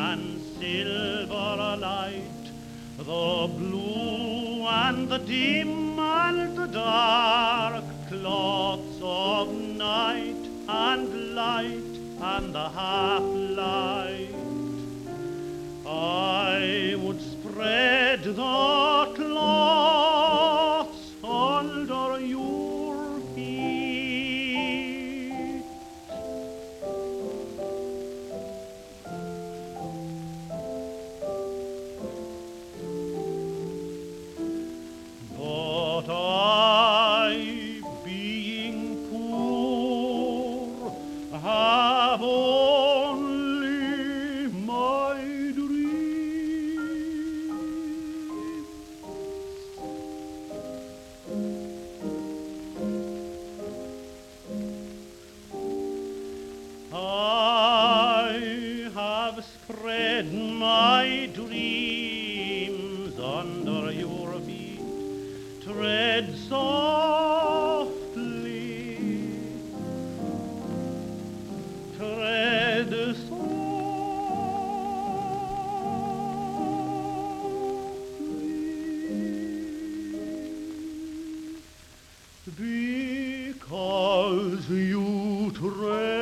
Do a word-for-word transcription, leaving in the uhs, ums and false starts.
and silver light, the blue and the dim and the dark, cloths of night and light and the half light. I would spread the cloths under your feet. But I, being poor, have only my dreams. I have spread my dreams under your feet. Tread softly, tread softly, because you tread